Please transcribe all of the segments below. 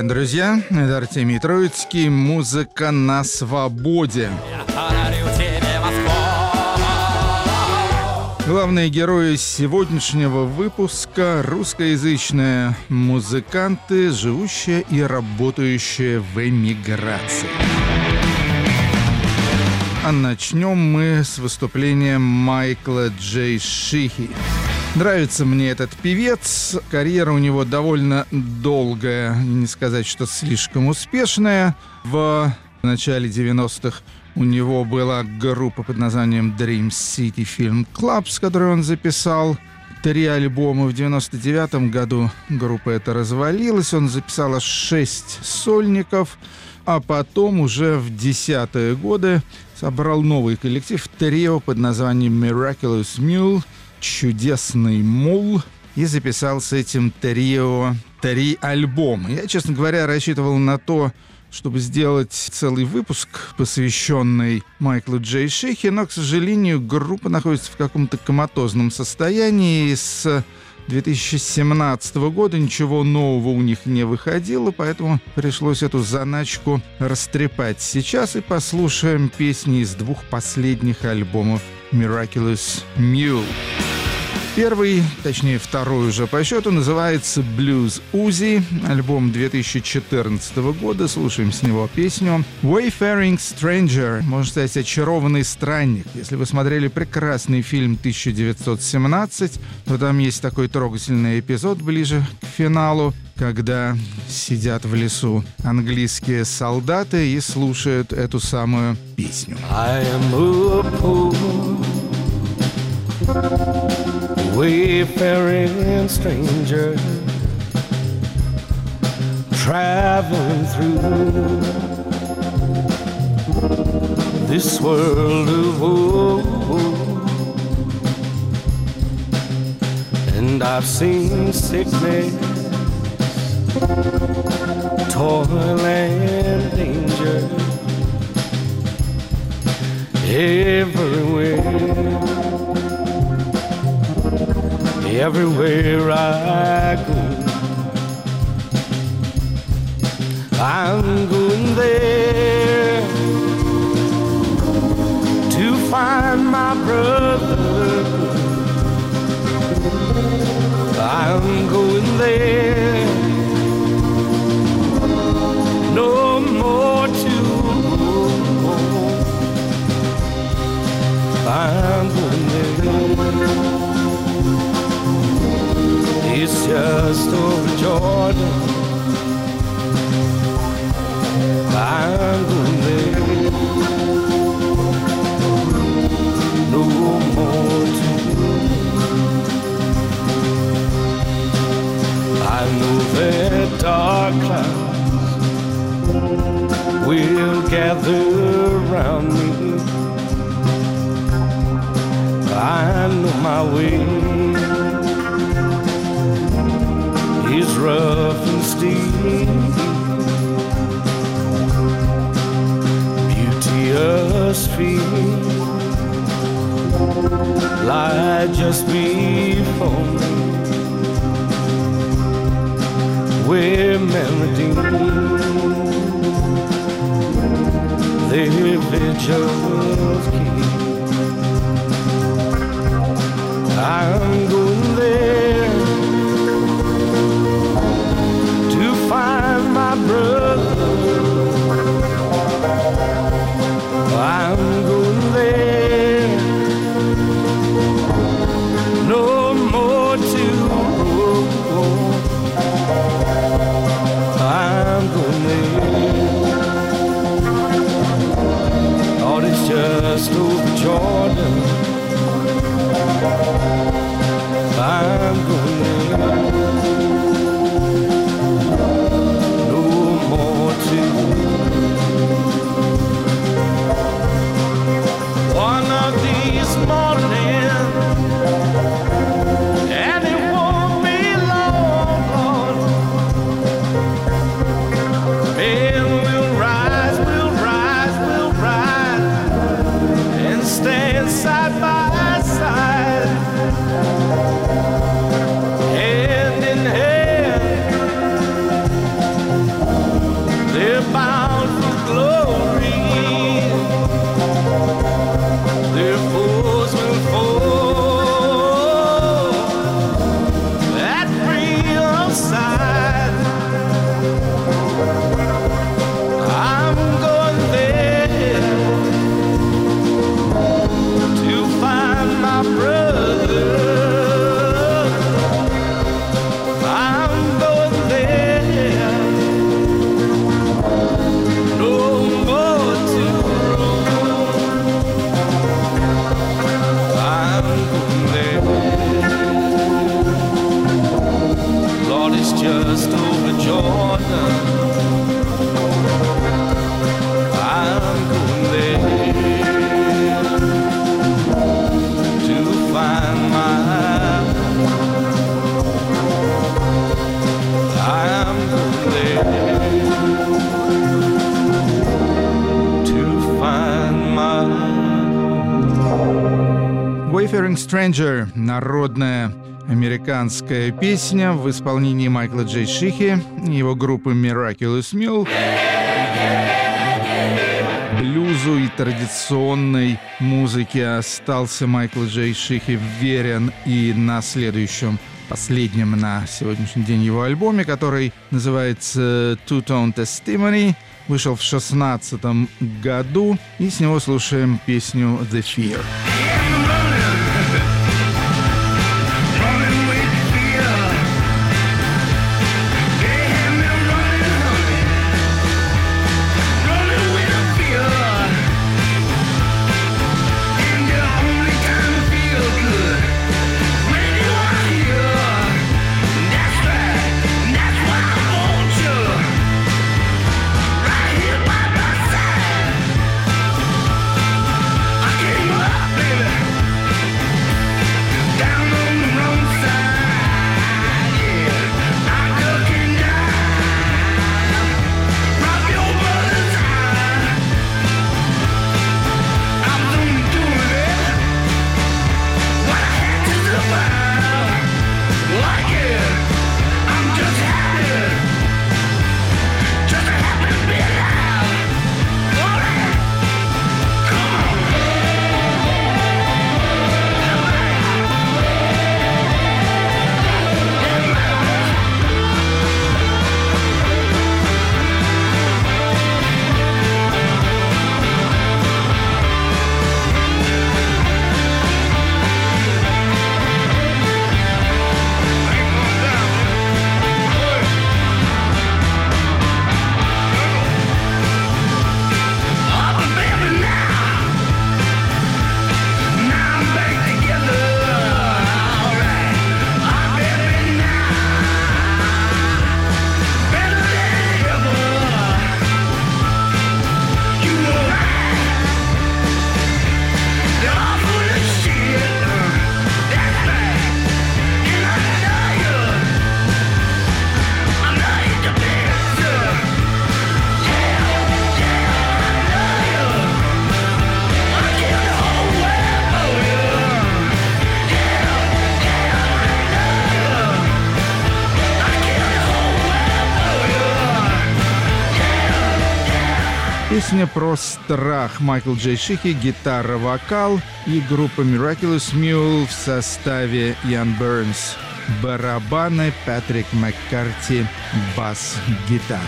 друзья, это Артемий Троицкий, музыка на свободе. Главные герои сегодняшнего выпуска — русскоязычные музыканты, живущие и работающие в эмиграции. А начнем мы с выступления Майкла Джей Шихи. Нравится мне этот певец. Карьера у него довольно долгая, не сказать, что слишком успешная. В начале 90-х у него была группа под названием Dream City Film Club, с которой он записал 3 альбома. В 99 году группа эта развалилась. Он записал аж 6 сольников. А потом уже в 10-е годы собрал новый коллектив, трио под названием Miraculous Mule, чудесный мул, и записал с этим трио 3 альбома. Я, честно говоря, рассчитывал на то, чтобы сделать целый выпуск, посвященный Майклу Джей Шихи, но, к сожалению, группа находится в каком-то коматозном состоянии. С 2017 года ничего нового у них не выходило, поэтому пришлось эту заначку растрепать сейчас, и послушаем песни из 2 последних альбомов Miraculous Mule. Первый, точнее второй уже по счету, называется Blues Uzi, альбом 2014 года. Слушаем с него песню Wayfaring Stranger, можно сказать, очарованный странник. Если вы смотрели прекрасный фильм 1917, то там есть такой трогательный эпизод ближе к финалу, когда сидят в лесу английские солдаты и слушают эту самую песню. I am a poor wayfaring stranger, traveling through this world of woe, and I've seen sickness, toil and danger everywhere. Everywhere I go, I'm going there to find my brother. I'm going there, no more to go. I'm going there. It's just over Jordan. I'm going there. No more to go. I know that dark clouds will gather around me. I know my way is rough and steep, beauteous feet lie just before me, where melody their vigils keep. I'm going there to find my brother. I'm going there, no more to go. I'm going there. Oh, it's just over Jordan. I'm going there. One of these mornings, and it won't be long, Lord, men will rise, and stand side by side, hand in hand. Wayfaring Stranger — народная американская песня в исполнении Майкла Джей Шихи и его группы Miraculous Mule. Блюзу и традиционной музыке остался Майкл Джей Шихи верен и на следующем, последнем на сегодняшний день его альбоме, который называется Two Tone Testimony, вышел в 2016 году, и с него слушаем песню The Fear. Песня про страх. Майкл Джей Шихи, гитара, вокал, и группа Miraculous Mule в составе Ян Бернс, барабаны, Патрик Маккарти, бас, гитара.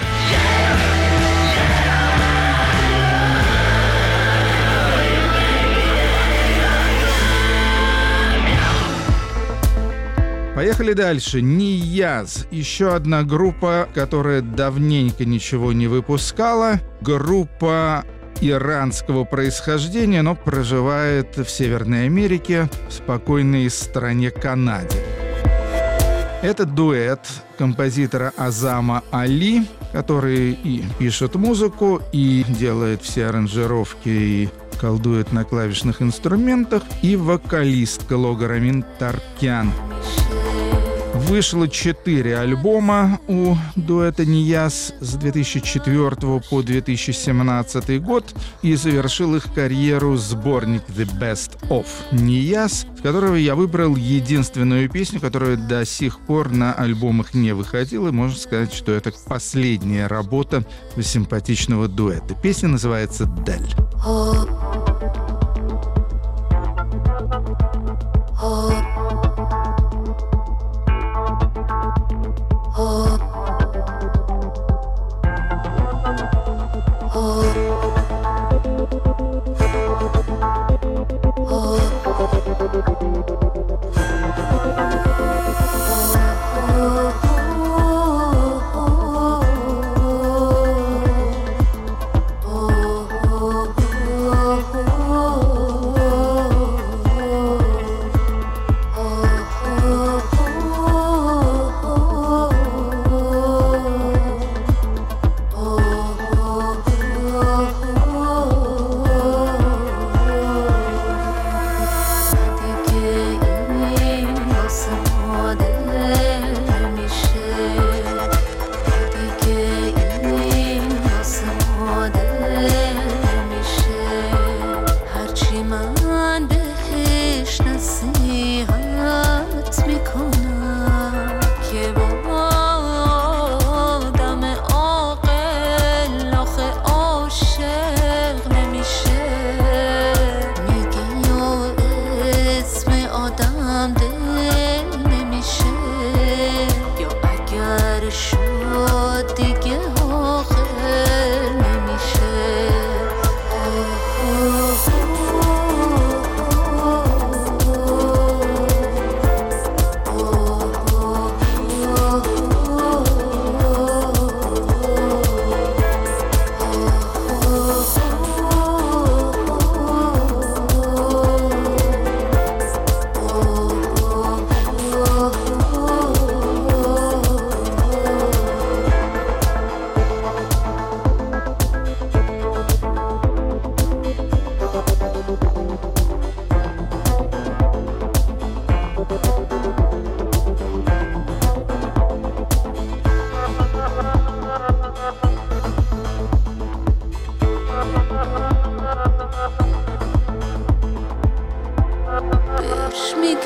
Поехали дальше. Нияз. Еще одна группа, которая давненько ничего не выпускала. Группа иранского происхождения, но проживает в Северной Америке, в спокойной стране Канаде. Это дуэт композитора Азама Али, который и пишет музыку, и делает все аранжировки, и колдует на клавишных инструментах, и вокалистка Логарамин Таркян. Вышло 4 альбома у дуэта Нияз с 2004 по 2017 год, и завершил их карьеру сборник The Best of Нияз, с которого я выбрал единственную песню, которая до сих пор на альбомах не выходила. Можно сказать, что это последняя работа симпатичного дуэта. Песня называется «Дель». Oh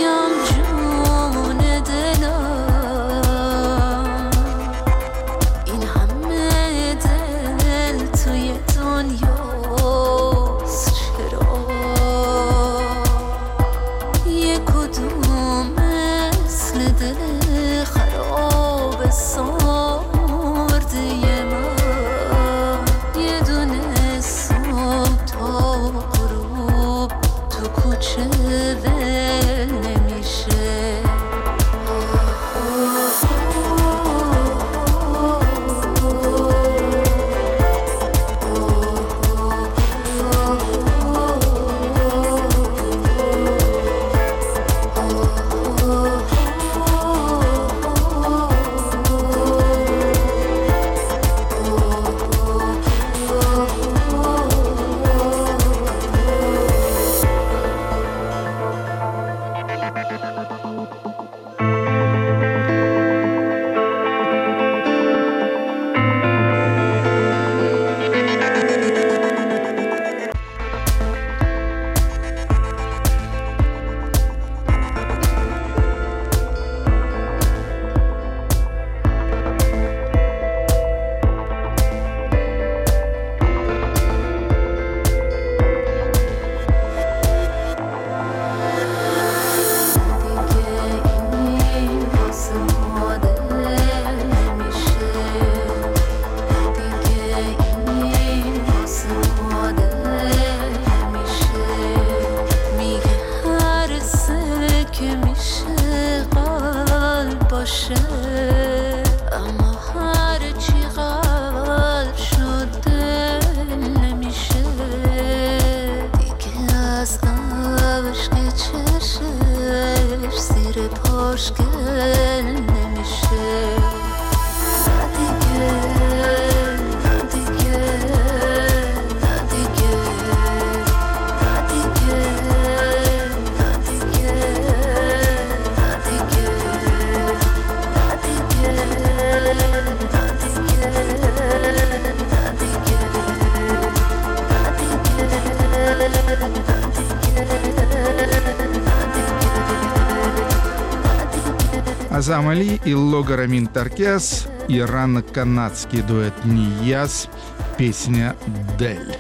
Азам Али и Лога Рамин Таркяс, ирано-канадский дуэт Нияз, песня «Дель».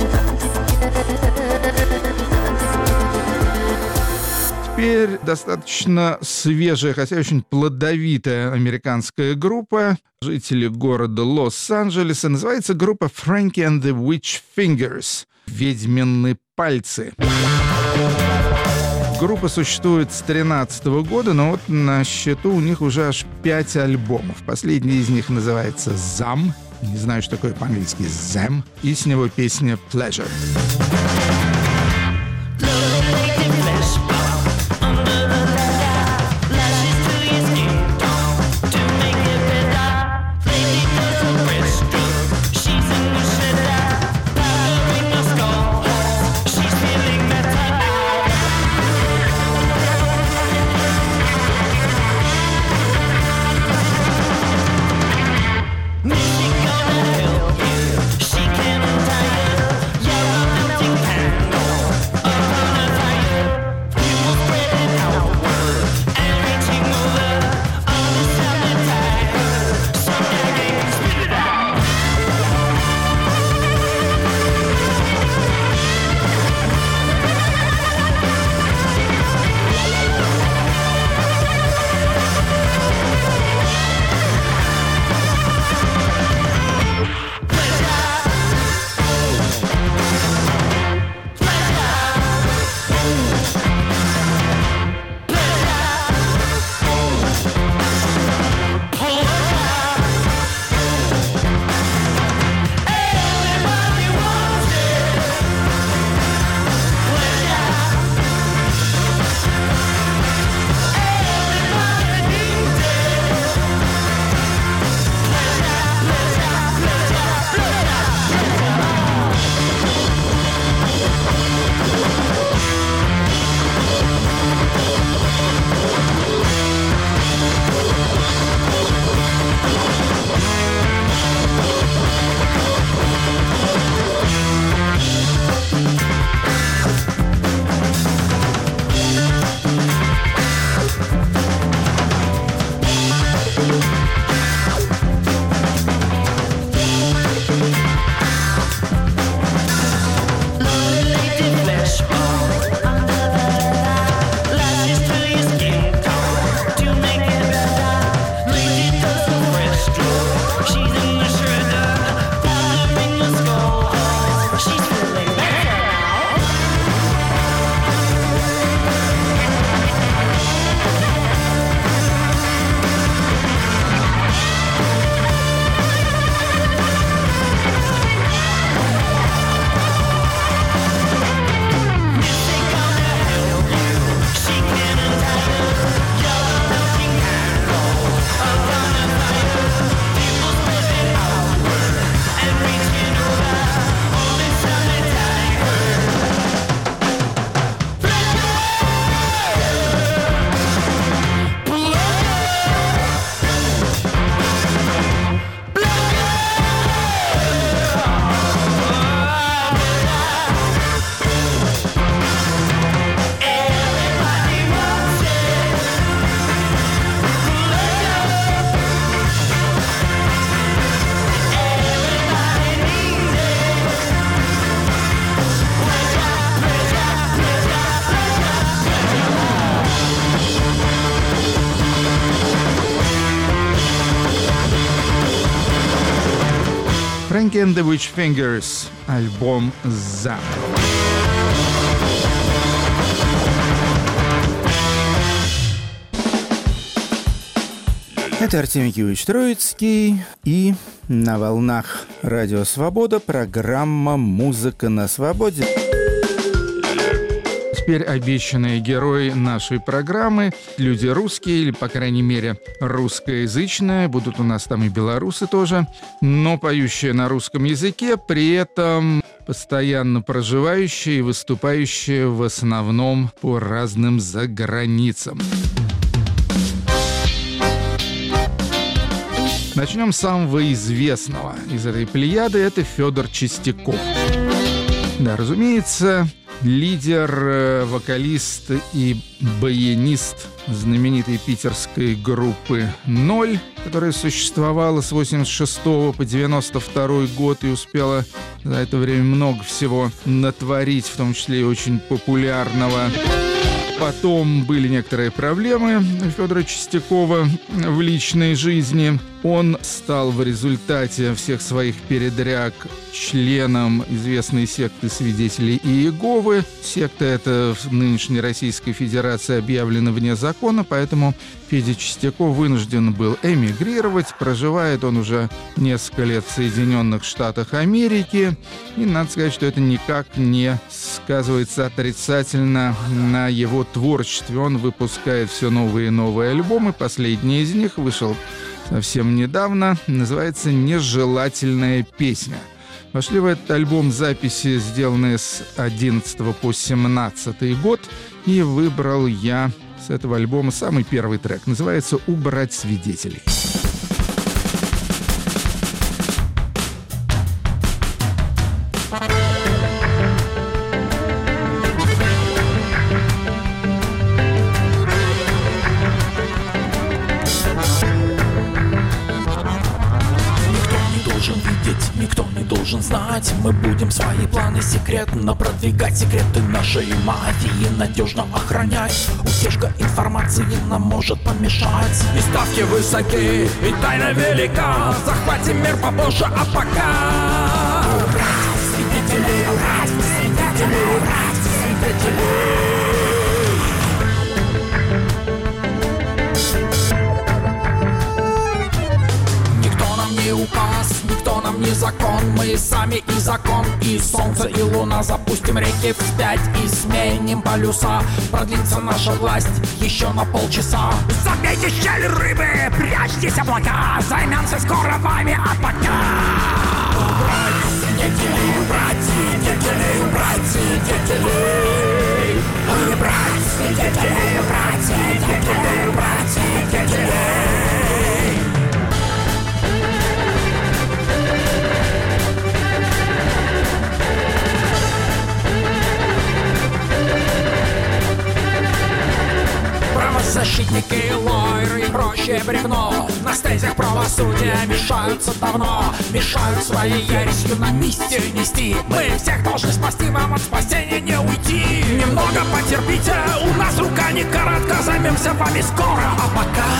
Теперь достаточно свежая, хотя очень плодовитая американская группа, жители города Лос-Анджелеса. Называется группа Frankie and the Witch Fingers, «Ведьмины пальцы». Группа существует с 2013 года, но вот на счету у них уже аж 5 альбомов. Последний из них называется «Зам». Не знаю, что такое по-английски «Зам». И с него песня «Pleasure». She can tire, yeah, I'm Pink and the Witch Fingers, альбом «За». Это Артемий Киевич Троицкий, и на волнах Радио Свобода программа «Музыка на свободе». Теперь обещанные герои нашей программы, люди русские, или, по крайней мере, русскоязычные, будут у нас там и белорусы тоже, но поющие на русском языке, при этом постоянно проживающие и выступающие в основном по разным заграницам. Начнем с самого известного из этой плеяды. Это Федор Чистяков. Да, разумеется, лидер, вокалист и баянист знаменитой питерской группы «Ноль», которая существовала с 86 по 92 год и успела за это время много всего натворить, в том числе и очень популярного. Потом были некоторые проблемы у Федора Чистякова в личной жизни. Он стал в результате всех своих передряг членом известной секты свидетелей Иеговы. Секта эта в нынешней Российской Федерации объявлена вне закона, поэтому Федя Чистяков вынужден был эмигрировать. Проживает он уже несколько лет в Соединенных Штатах Америки. И надо сказать, что это никак не сказывается отрицательно на его творчестве. Он выпускает все новые и новые альбомы. Последний из них вышел совсем недавно. Называется «Нежелательная песня». Вошли в этот альбом записи, сделанные с 11 по 17 год. И выбрал я с этого альбома самый первый трек. Называется «Убрать свидетелей». Знать, мы будем свои планы секретно продвигать, секреты нашей мафии надежно охранять. Утечка информации нам может помешать. И ставки высоки, и тайна велика. Захватим мир попозже, а пока убрать свидетелей, убрать свидетелей, убрать свидетелей. Никто нам не указ, никто нам не закон. Мы сами и закон, и солнце, и луна. Запустим реки вспять и сменим полюса. Продлится наша власть еще на полчаса. Забейте щель рыбы, прячьтесь облака. Займемся скоро вами, а пока убрать свидетелей, убрать свидетелей, убрать свидетелей. Убрать свидетелей, убрать свидетелей, убрать свидетелей. Правозащитники, лойры и прочее бревно на стезях правосудия мешаются давно. Мешают своей ересью на месте нести. Мы всех должны спасти, вам от спасения не уйти. Немного потерпите, у нас рука не коротка. Займемся вами скоро, а пока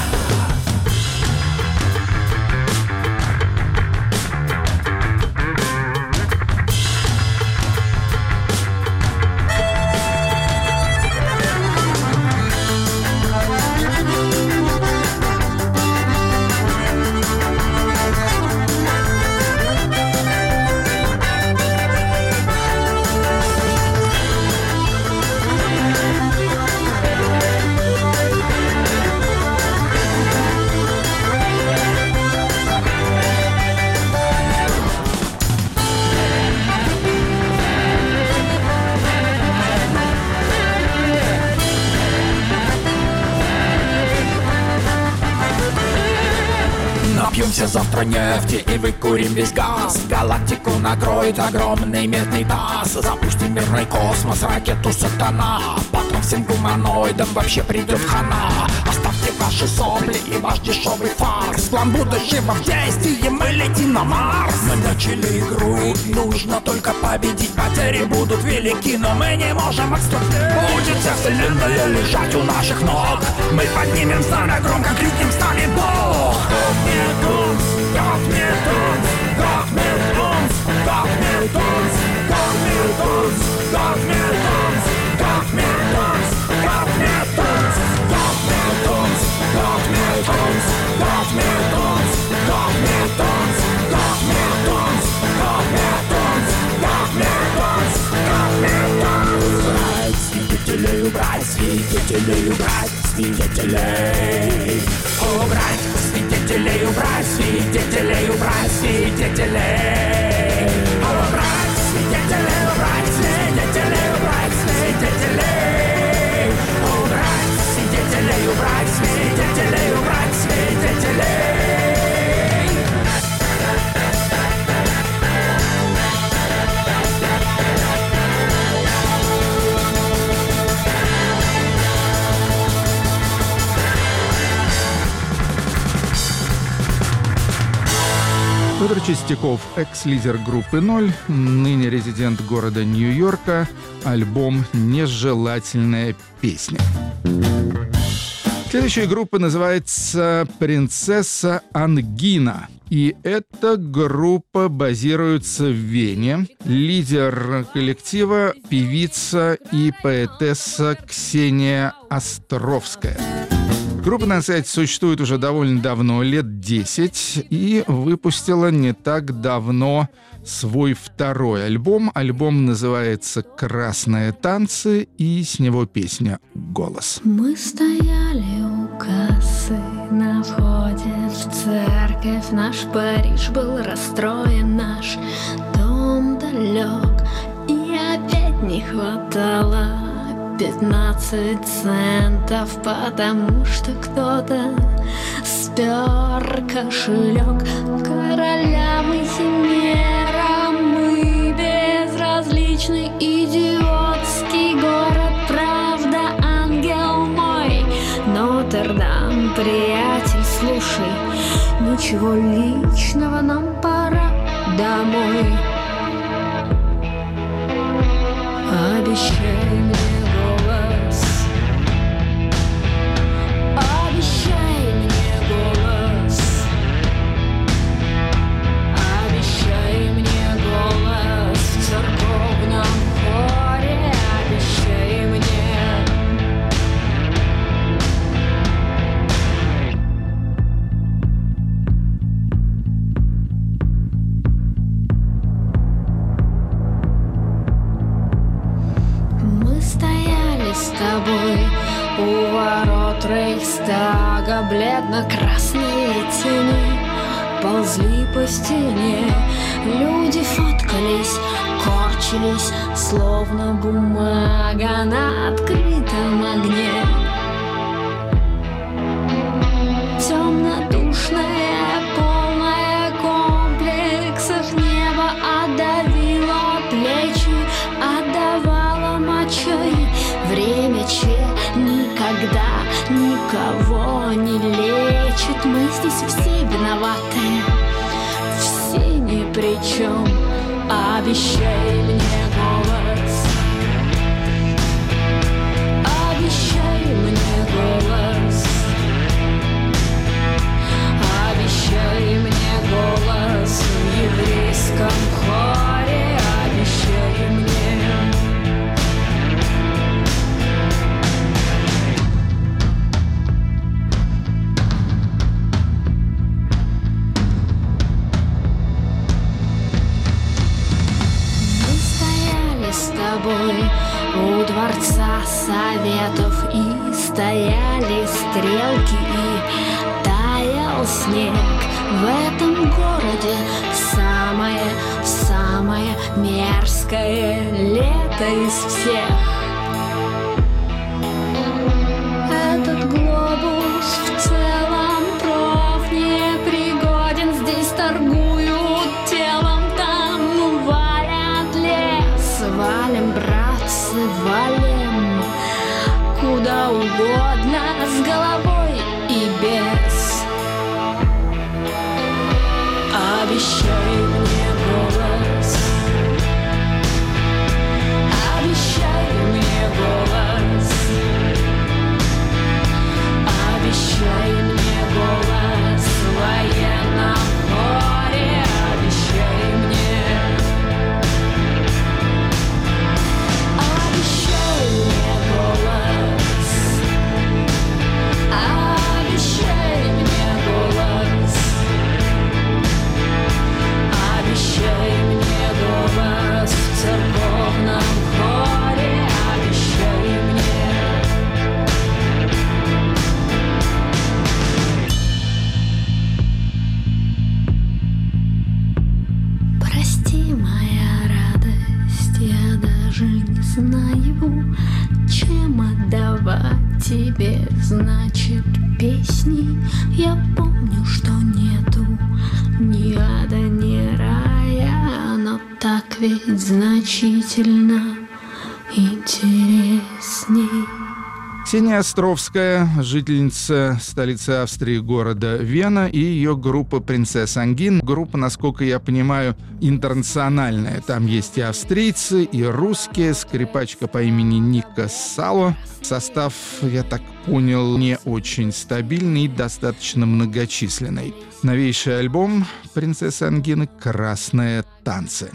Напьемся завтра нефти и выкурим весь газ. Галактику накроет огромный медный таз. Запустим мирный космос, ракету сатана. Потом всем гуманоидам вообще придет хана. Оставьте ваши сопли и ваш дешевый фарс. План будущего в действии, мы летим на Марс. Мы начали игру, нужно только победить. Потери будут велики, но мы не можем отступить. Будет вся вселенная лежать у наших ног. Мы поднимем знамя, громко крикнем, станет Бог. Год мне тут, год мне тут, год мне тут. как mir Tanz, как mir Tanz, как mir Tanz, как mir Tanz, как mir Tanz, как mir Tanz, как mir Tanz, как mir Tanz, как mir Tanz, как mir Tanz, как mir Tanz, как mir Tanz, как mir Tanz. Свидетелей убрать, свидетелей убрать, свидетелей убрать, свидетелей убрать, свидетелей убрать, свидетелей убрать, свидетелей убрать, свидетелей убрать, свидетелей убрать, свидетелей убрать, свидетелей убрать, свидетелей. Федор Чистяков, экс-лидер группы «Ноль», ныне резидент города Нью-Йорка, альбом «Нежелательная песня». Следующая группа называется «Принцесса Ангина». И эта группа базируется в Вене. Лидер коллектива – певица и поэтесса Ксения Островская. Группа на сайте существует уже довольно давно, лет 10, и выпустила не так давно свой второй альбом. Альбом называется «Красные танцы», и с него песня «Голос». Мы стояли у кассы на входе в церковь. Наш Париж был расстроен, наш дом далек, и опять не хватало 15 центов, потому что кто-то спер кошелек. Королям и химерам мы безразличный идиотский город. Правда, ангел мой, Нотр-Дам, приятель, слушай, ничего личного, нам пора домой. Обещай мне голос, обещай мне голос, обещай мне голос в церковном хоре, обещай мне. Мы стояли с тобой у ворот Рейхстага, бледно-красные тени ползли по стене. Люди фоткались, корчились, словно бумага на открытом огне. Темно-душное, полное комплексов небо отдавило плечи, отдавало мочой. Время никогда никого не лечит. Мы здесь все виноваты, все ни при чем. Обещай мне голос, обещай мне голос, обещай мне голос в еврейском хоре, обещай мне. У дворца Советов и стояли стрелки, и таял снег. В этом городе самое мерзкое лето из всех. Этот глобус в целом профнепригоден. Здесь торгуют телом, там валят лес. Валим, братцы, валим куда угодно, с головой и без. Обещай мне голос, обещай мне голос, обещай мне голос в военном хоре, обещай мне. чем отдавать тебе, значит, песни. Я помню, что нету ни ада, ни рая, но так ведь значительно интересней. Ксения Островская, жительница столицы Австрии, города Вена, и ее группа «Принцесса Ангин». Группа, насколько я понимаю, интернациональная. Там есть и австрийцы, и русские, скрипачка по имени Ника Сало. Состав, я так понял, не очень стабильный и достаточно многочисленный. Новейший альбом «Принцессы Ангины» «Красные танцы».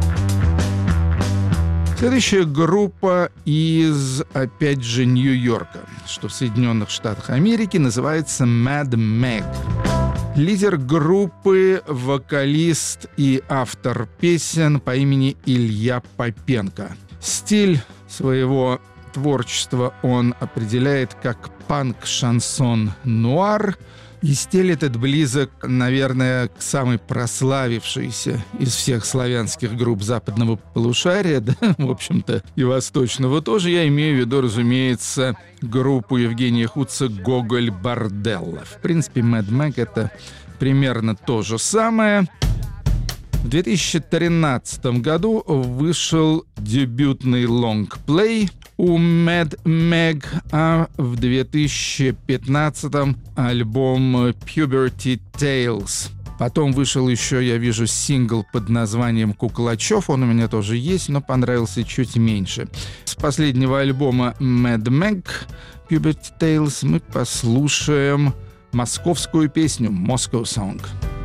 Следующая группа из, опять же, Нью-Йорка, что в Соединенных Штатах Америки, называется Mad Meg. Лидер группы, вокалист и автор песен по имени Илья Попенко. Стиль своего творчества он определяет как панк-шансон-нуар. И стиль этот близок, наверное, к самой прославившейся из всех славянских групп западного полушария, да, в общем-то, и восточного тоже. Я имею в виду, разумеется, группу Евгения Хуца «Гоголь-Борделло». В принципе, Mad Meg — это примерно то же самое. В 2013 году вышел дебютный лонгплей у Mad Meg, а в 2015 альбом Puberty Tales. Потом вышел еще, я вижу, сингл под названием «Куклачев». Он у меня тоже есть, но понравился чуть меньше. С последнего альбома Mad Meg Puberty Tales мы послушаем московскую песню «Moscow Song».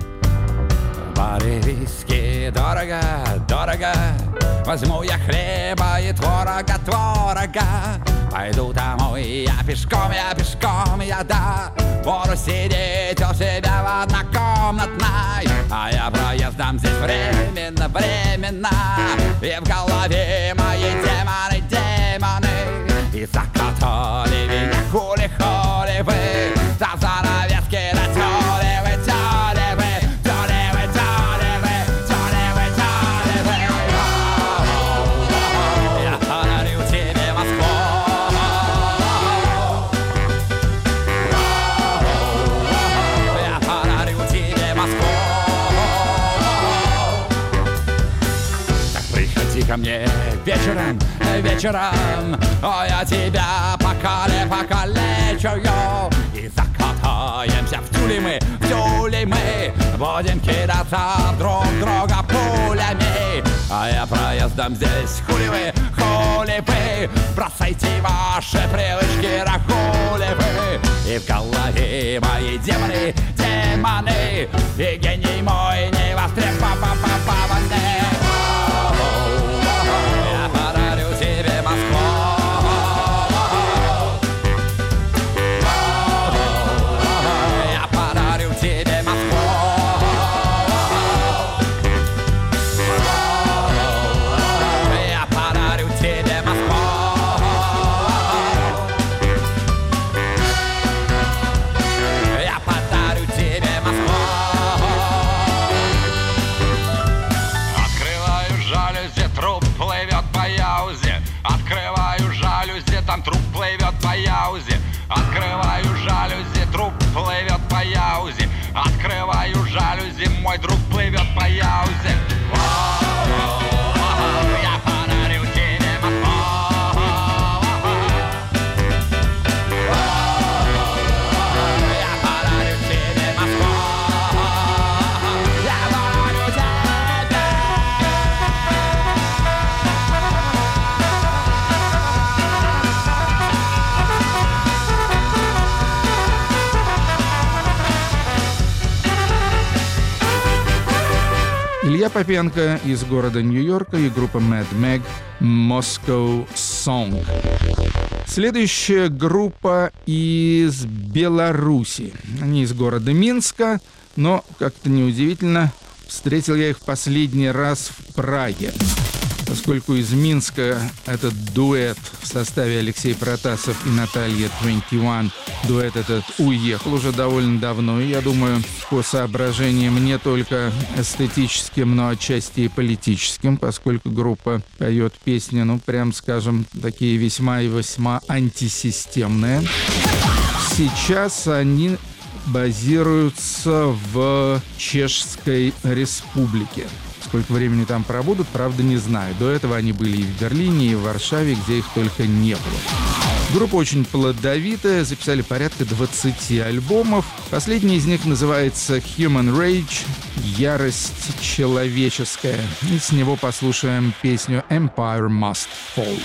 По-риски дорого, дорого, возьму я хлеба и творога, творога. Пойду домой, я пешком, да. Буду сидеть у себя в однокомнатной, а я проездом здесь временно, и в голове мои демоны, и закатали меня, хули вы, за занавески натерли вы, ко мне вечером, о, я тебя покалечу, и закатаемся в тюли мы, будем кидаться друг друга пулями, а я проездом здесь, хули вы, бросайте ваши привычки, рахули вы, и в голове мои демоны, и гений мой не востребованный. Открываю жалюзи, труп плывет по яузе. Открываю жалюзи, мой друг плывет по яузе. Я подарю тебе Москву. Я подарю тебе Москву. Я подарю тебе. Илья Попенко из города Нью-Йорка и группа Mad Meg «Moscow Song». Следующая группа из Беларуси. Они из города Минска, но, как-то неудивительно, встретил я их в последний раз в Праге. Поскольку из Минска этот дуэт в составе Алексей Протасов и Наталья 21, дуэт этот уехал уже довольно давно, и я думаю, по соображениям не только эстетическим, но отчасти и политическим, поскольку группа поет песни, прям скажем, такие весьма и весьма антисистемные. Сейчас они базируются в Чешской Республике. Сколько времени там пробудут, правда, не знаю. До этого они были и в Берлине, и в Варшаве, где их только не было. Группа очень плодовитая, записали порядка 20 альбомов. Последний из них называется Human Rage — «Ярость человеческая». И с него послушаем песню Empire Must Fall.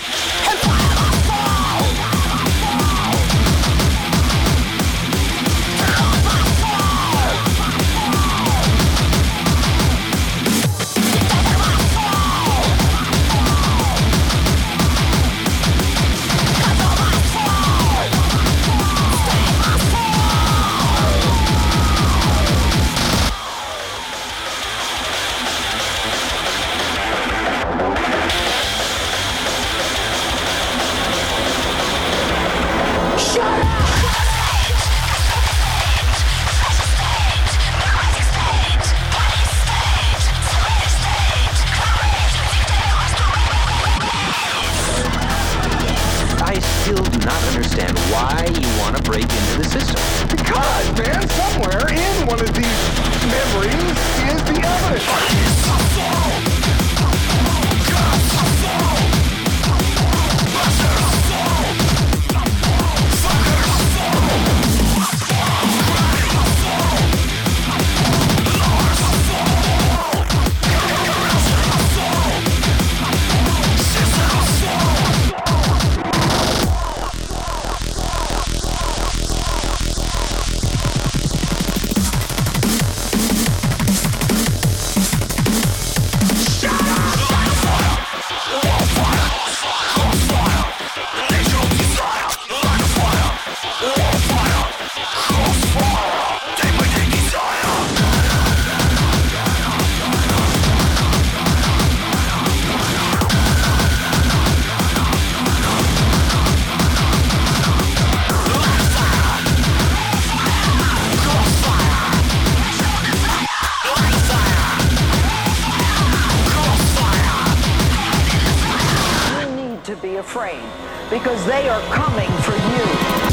Because they are coming for you.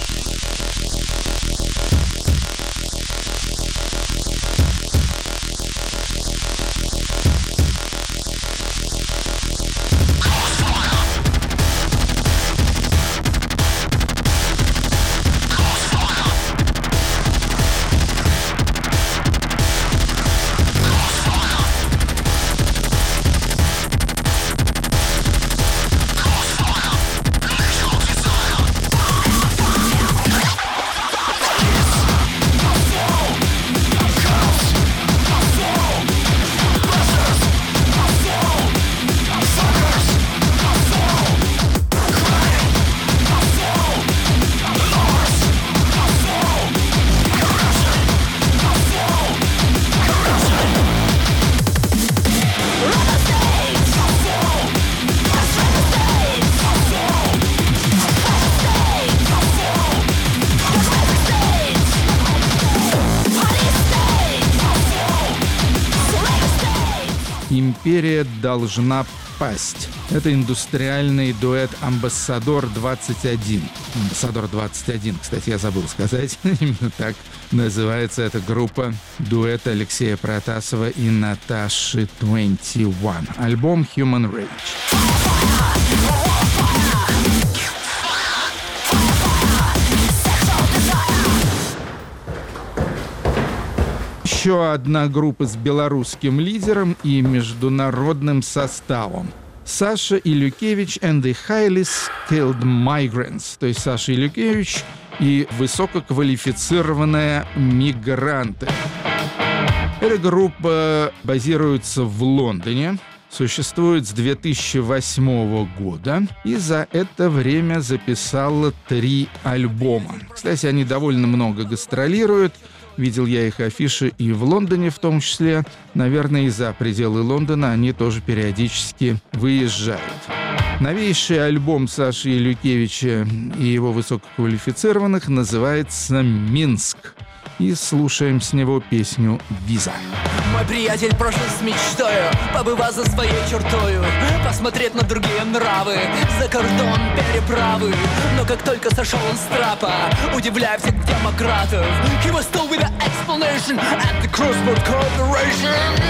Империя должна пасть. Это индустриальный дуэт «Амбассадор 21». «Амбассадор 21», кстати, я забыл сказать. Именно так называется эта группа. Дуэт Алексея Протасова и Наташи 21. Альбом «Human Rage». Еще одна группа с белорусским лидером и международным составом. Саша Илюкевич and the Highly Skilled Migrants. То есть Саша Илюкевич и высококвалифицированные мигранты. Эта группа базируется в Лондоне. Существует с 2008 года и за это время записала 3 альбома. Кстати, они довольно много гастролируют. Видел я их афиши и в Лондоне в том числе. Наверное, и за пределы Лондона они тоже периодически выезжают. Новейший альбом Саши Елюкевича и его высококвалифицированных называется «Минск». И слушаем с него песню «Виза». Мой приятель прожил с мечтою побывать за своей чертою, посмотреть на другие нравы, за кордон переправы. Но как только сошел он с трапа, удивляя всех демократов, he was told with an explanation at the Crossroad Corporation.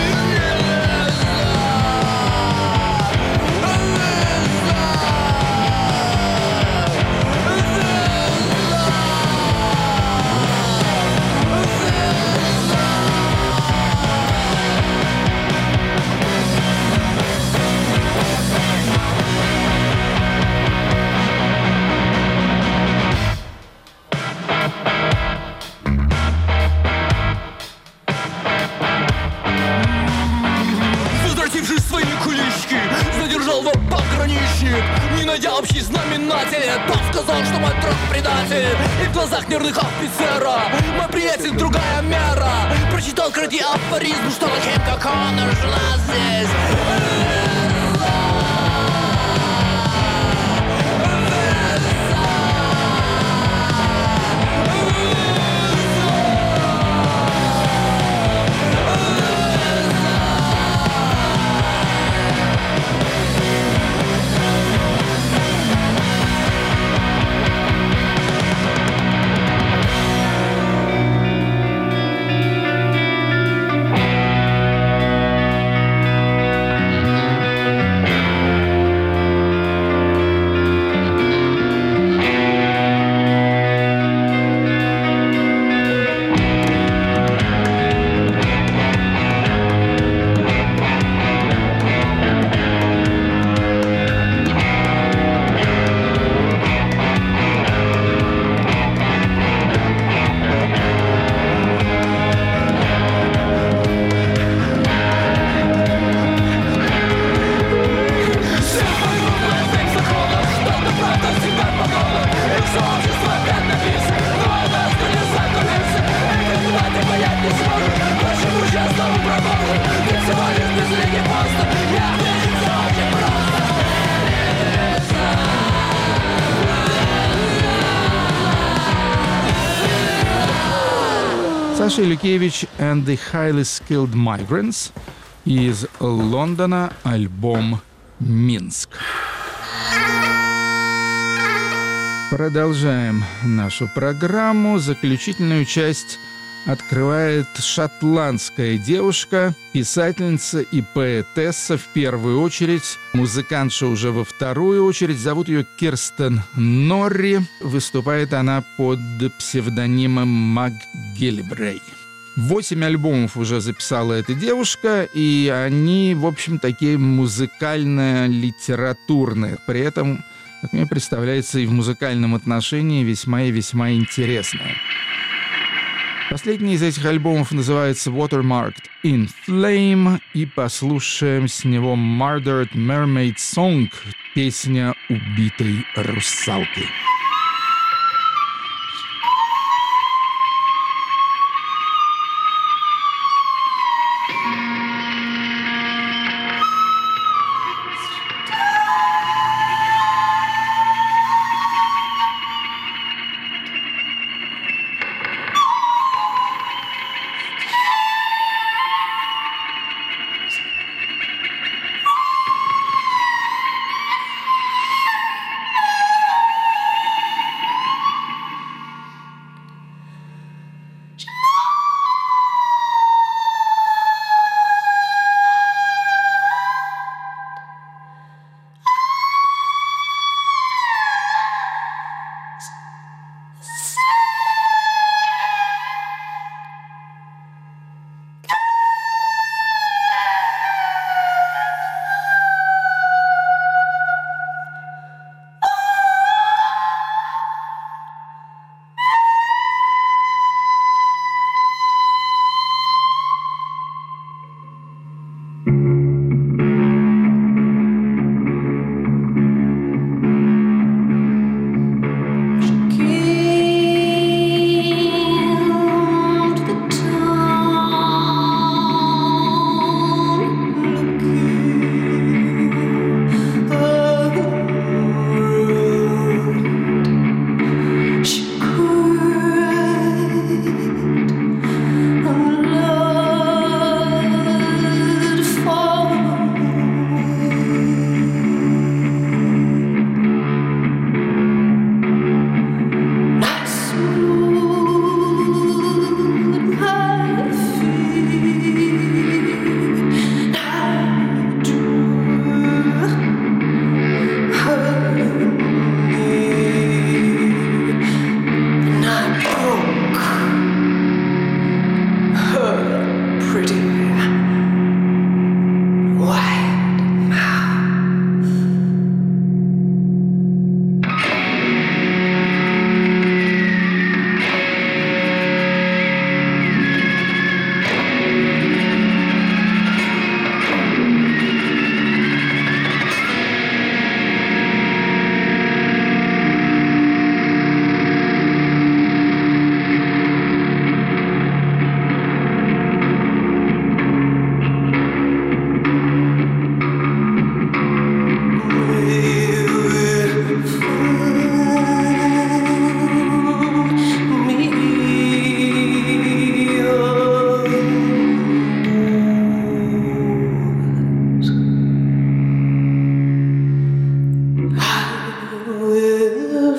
Не найдя общий знаменатель, тот сказал, что мой друг предатель. И в глазах нервных офицера мой приятель другая мера. Прочитал краткий афоризм, что таким, как он, жила здесь. Саша Елюкевич and the Highly Skilled Migrants из Лондона, альбом «Минск». Продолжаем нашу программу. Заключительную часть открывает шотландская девушка, писательница и поэтесса в первую очередь, музыкантша уже во вторую очередь. Зовут ее Кирстен Норри. Выступает она под псевдонимом Маг Гелибрей. 8 альбомов уже записала эта девушка, и они, в общем, такие музыкально-литературные. При этом, как мне представляется, и в музыкальном отношении весьма и весьма интересные. Последний из этих альбомов называется Watermarked in Flame, и послушаем с него Murdered Mermaid Song, песня убитой русалки.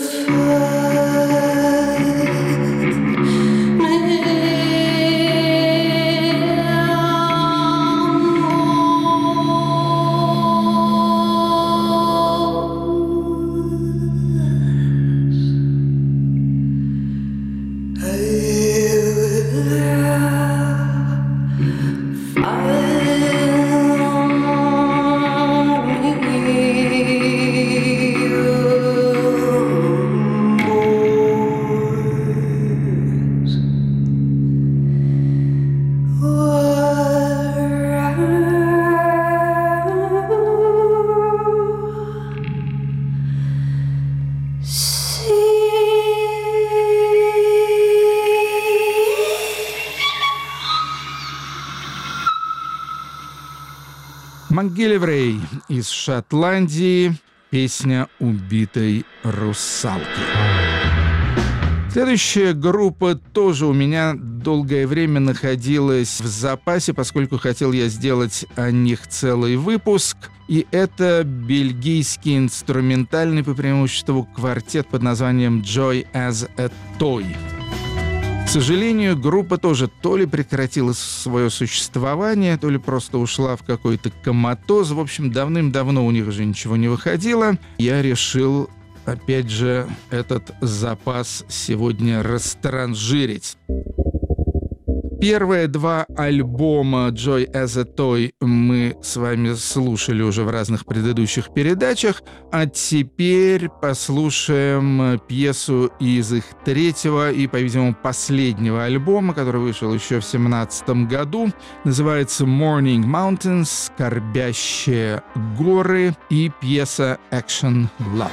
Макгилливрей из Шотландии. Песня убитой русалки. Следующая группа тоже у меня долгое время находилась в запасе, поскольку хотел я сделать о них целый выпуск. И это бельгийский инструментальный по преимуществу квартет под названием Joy as a Toy. К сожалению, группа тоже то ли прекратила свое существование, то ли просто ушла в какой-то коматоз. В общем, давным-давно у них уже ничего не выходило. Я решил, опять же, этот запас сегодня растранжирить. Первые два альбома Joy as a Toy мы с вами слушали уже в разных предыдущих передачах, а теперь послушаем пьесу из их третьего и, по-видимому, последнего альбома, который вышел еще в 2017 году. Называется Mourning Mountains, «Скорбящие горы», и пьеса Action Love.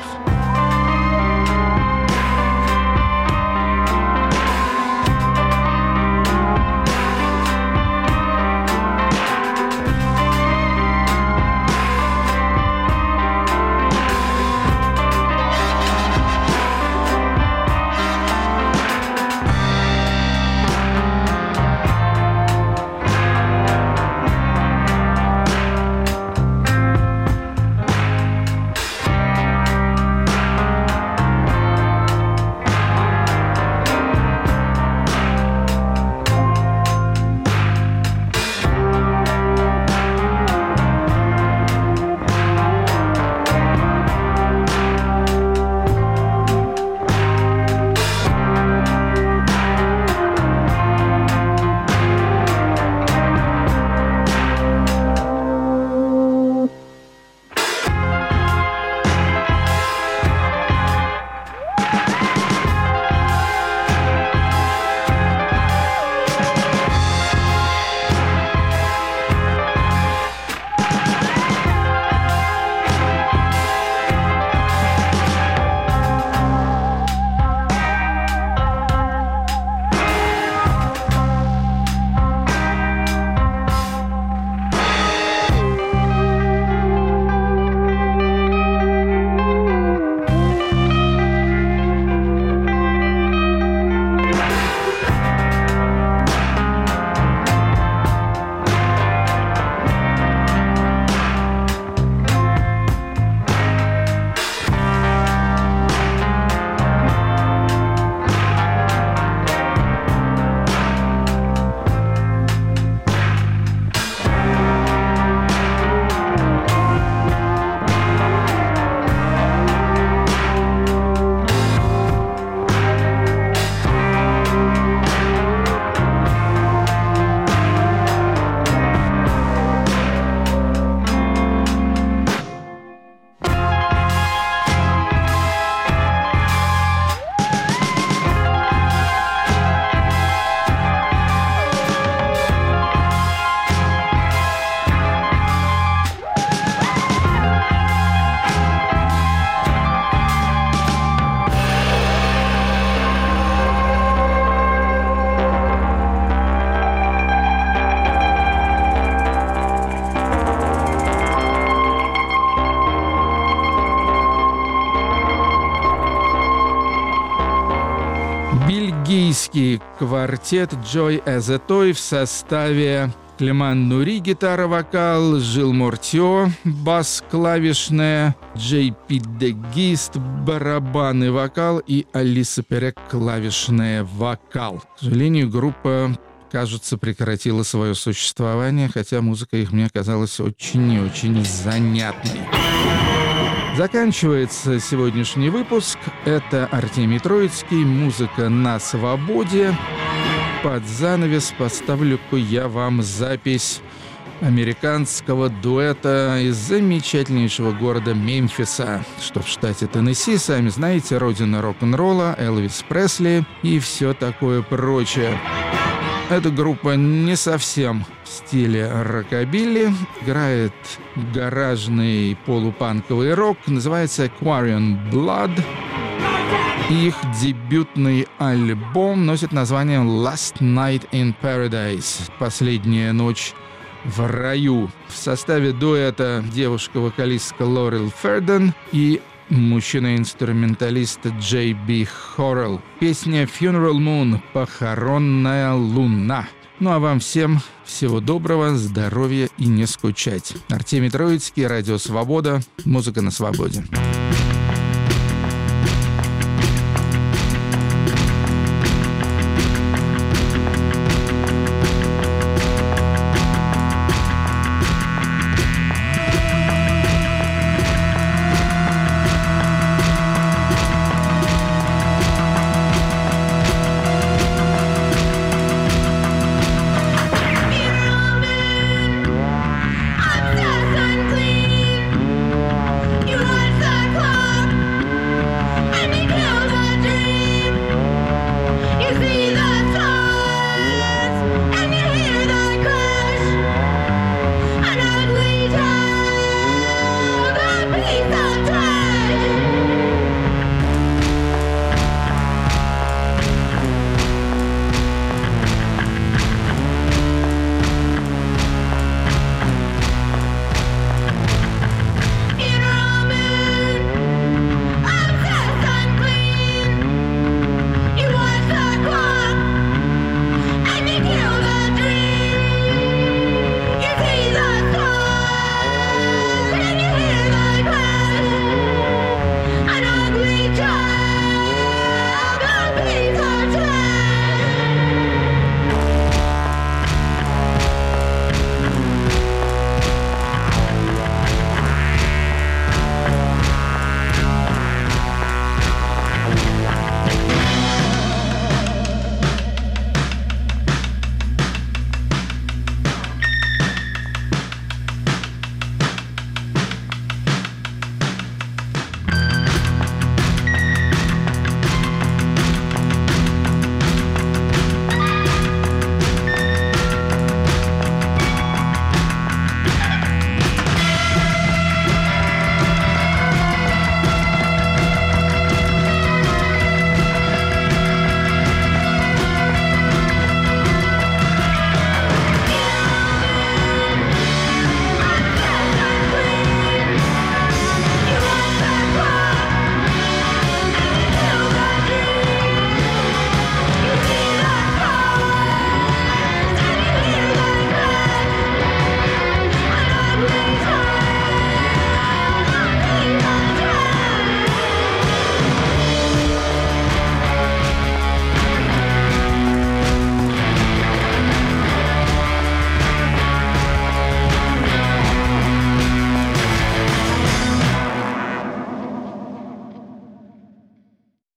Бельгийский квартет Joy as a Toy в составе Клеман Нури, гитара-вокал, Жиль Мортио, бас клавишная, Джей Пи Дегист, барабаны-вокал и Алиса Перек, клавишная вокал. К сожалению, группа, кажется, прекратила свое существование, хотя музыка их мне казалась очень и очень занятной. Заканчивается сегодняшний выпуск. Это Артемий Троицкий, музыка на свободе. Под занавес поставлю-ка я вам запись американского дуэта из замечательнейшего города Мемфиса, что в штате Теннесси, сами знаете, родина рок-н-ролла, Элвис Пресли и все такое прочее. Эта группа не совсем в стиле рокобилли, играет гаражный полупанковый рок, называется Aquarian Blood. Их дебютный альбом носит название Last Night in Paradise, «Последняя ночь в раю». В составе дуэта девушка-вокалистка Лорел Ферден и мужчина-инструменталист Джей Би Хоррелл. Песня Funeral Moon, «Похоронная луна». Ну а вам всем всего доброго, здоровья и не скучать. Артемий Троицкий, Радио Свобода, музыка на свободе.